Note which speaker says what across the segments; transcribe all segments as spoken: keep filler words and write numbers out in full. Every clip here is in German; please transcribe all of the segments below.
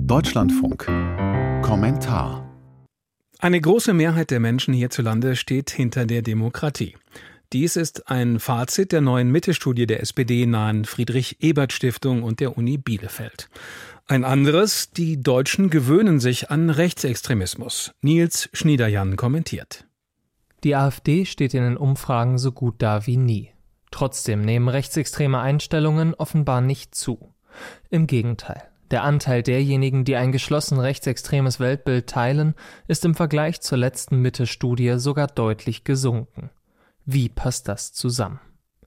Speaker 1: Deutschlandfunk. Kommentar.
Speaker 2: Eine große Mehrheit der Menschen hierzulande steht hinter der Demokratie. Dies ist ein Fazit der neuen Mitte-Studie der S P D-nahen Friedrich-Ebert-Stiftung und der Uni Bielefeld. Ein anderes: Die Deutschen gewöhnen sich an Rechtsextremismus. Nils Schniederjan kommentiert.
Speaker 3: Die AfD steht in den Umfragen so gut da wie nie. Trotzdem nehmen rechtsextreme Einstellungen offenbar nicht zu. Im Gegenteil. Der Anteil derjenigen, die ein geschlossen rechtsextremes Weltbild teilen, ist im Vergleich zur letzten Mitte-Studie sogar deutlich gesunken. Wie passt das zusammen?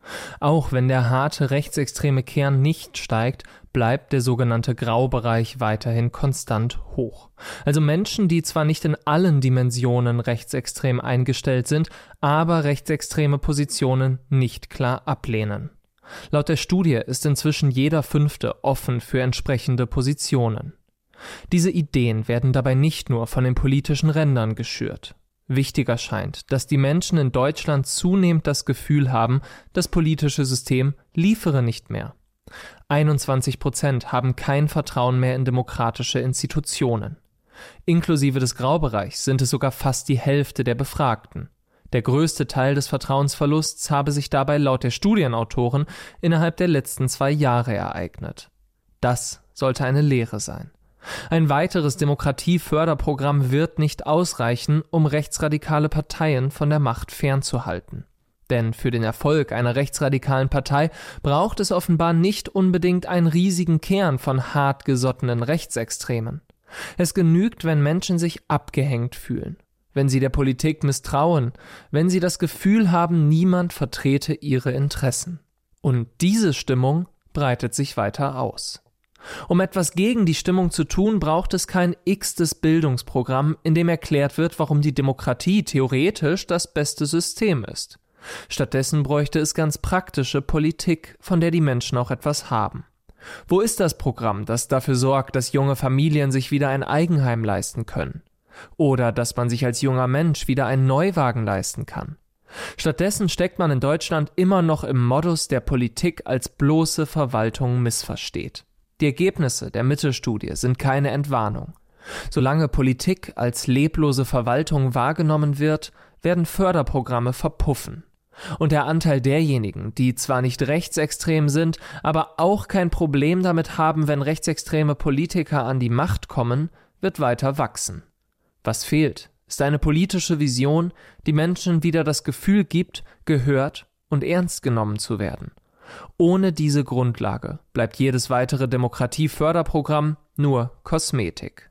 Speaker 3: Auch wenn der harte rechtsextreme Kern nicht steigt, bleibt der sogenannte Graubereich weiterhin konstant hoch. Also Menschen, die zwar nicht in allen Dimensionen rechtsextrem eingestellt sind, aber rechtsextreme Positionen nicht klar ablehnen. Laut der Studie ist inzwischen jeder Fünfte offen für entsprechende Positionen. Diese Ideen werden dabei nicht nur von den politischen Rändern geschürt. Wichtiger scheint, dass die Menschen in Deutschland zunehmend das Gefühl haben, das politische System liefere nicht mehr. einundzwanzig Prozent haben kein Vertrauen mehr in demokratische Institutionen. Inklusive des Graubereichs sind es sogar fast die Hälfte der Befragten. Der größte Teil des Vertrauensverlusts habe sich dabei laut der Studienautoren innerhalb der letzten zwei Jahre ereignet. Das sollte eine Lehre sein. Ein weiteres Demokratieförderprogramm wird nicht ausreichen, um rechtsradikale Parteien von der Macht fernzuhalten. Denn für den Erfolg einer rechtsradikalen Partei braucht es offenbar nicht unbedingt einen riesigen Kern von hartgesottenen Rechtsextremen. Es genügt, wenn Menschen sich abgehängt fühlen, wenn sie der Politik misstrauen, wenn sie das Gefühl haben, niemand vertrete ihre Interessen. Und diese Stimmung breitet sich weiter aus. Um etwas gegen die Stimmung zu tun, braucht es kein x-tes Bildungsprogramm, in dem erklärt wird, warum die Demokratie theoretisch das beste System ist. Stattdessen bräuchte es ganz praktische Politik, von der die Menschen auch etwas haben. Wo ist das Programm, das dafür sorgt, dass junge Familien sich wieder ein Eigenheim leisten können? Oder dass man sich als junger Mensch wieder einen Neuwagen leisten kann? Stattdessen steckt man in Deutschland immer noch im Modus, der Politik als bloße Verwaltung missversteht. Die Ergebnisse der Mitte-Studie sind keine Entwarnung. Solange Politik als leblose Verwaltung wahrgenommen wird, werden Förderprogramme verpuffen. Und der Anteil derjenigen, die zwar nicht rechtsextrem sind, aber auch kein Problem damit haben, wenn rechtsextreme Politiker an die Macht kommen, wird weiter wachsen. Was fehlt, ist eine politische Vision, die Menschen wieder das Gefühl gibt, gehört und ernst genommen zu werden. Ohne diese Grundlage bleibt jedes weitere Demokratieförderprogramm nur Kosmetik.